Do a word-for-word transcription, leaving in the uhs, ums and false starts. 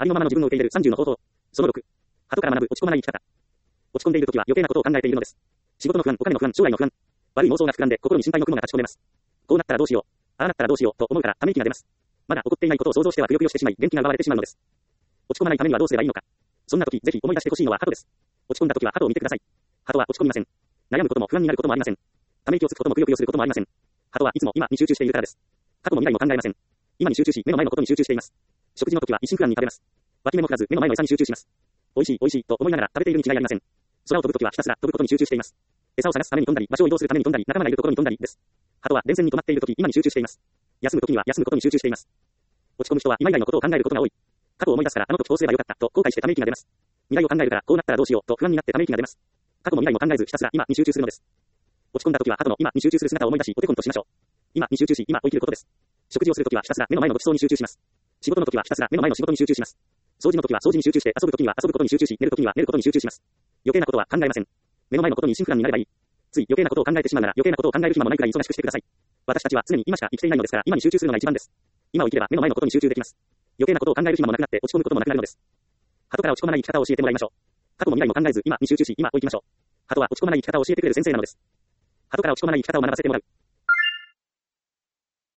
ありのままの自分を受け入れるさんじゅうの方法。そのろく。後から学ぶ落ち込まない生き方。落ち込んでいるときは余計なことを考えているのです。仕事の不安、お金の不安、将来の不安。悪い妄想が膨らんで心に心配の雲が立ち込めます。こうなったらどうしよう。ああなったらどうしようと思うからため息が出ます。まだ起こっていないことを想像してはぷよぷよしてしまい元気が奪われてしまうのです。落ち込まないためにはどうすればいいのか。そんな時ぜひ思い出してほしいのは鳩です。落ち込んだ時は鳩を見てください。鳩は落ち込みません。悩むことも不安になることもありません。ため息をつくこともぷよぷよすることもありません。鳩はいつも今に集中しているからです。過去も未来も考えません。今に集中し目の前のことに集中しています。食事の時は一心不乱に食べます。脇目も振らず目の前の餌に集中します。美味しい美味しいと思いながら食べているに違いありません。空を飛ぶ時はひたすら飛ぶことに集中しています。餌を探すために飛んだり、場所を移動するために飛んだり、仲間がいるところに飛んだりです。鳩は電線に止まっている時今に集中しています。休む時には休むことに集中しています。落ち込む人は今以外のことを考えることが多い。過去を思い出すからあの時こうすればよかったと後悔してため息が出ます。未来を考えるからこうなったらどうしようと不安になってため息が出ます。過去も未来も考えずひたすら今に集中するのです。落ち込んだ時は鳩の今に集中する姿を思い出しお手本としましょう。今に集中し今を生きることです。食事をする時はひたすら目の前のごちそうに集中します。仕事の時はひたすら目の前の仕事に集中します。掃除の時は掃除に集中して遊ぶ時には遊ぶことに集中し寝る時には寝ることに集中します。余計なことは考えません。目の前のことに一心不乱になればいい。つい余計なことを考えてしまうなら余計なことを考える暇もないくらい忙しくしてください。私たちは常に今しか生きていないのですから今に集中するのが一番です。今を生きれば目の前のことに集中できます。余計なことを考える暇もなくなって落ち込むこともなくなるのです。鳩から落ち込まない生き方を教えてもらいましょう。過去も未来も考えず今に集中し今を生きましょう。鳩は落ち込まない生き方を教えてくれる先生なのです。鳩から落ち込まない生き方を学ばせてもらう。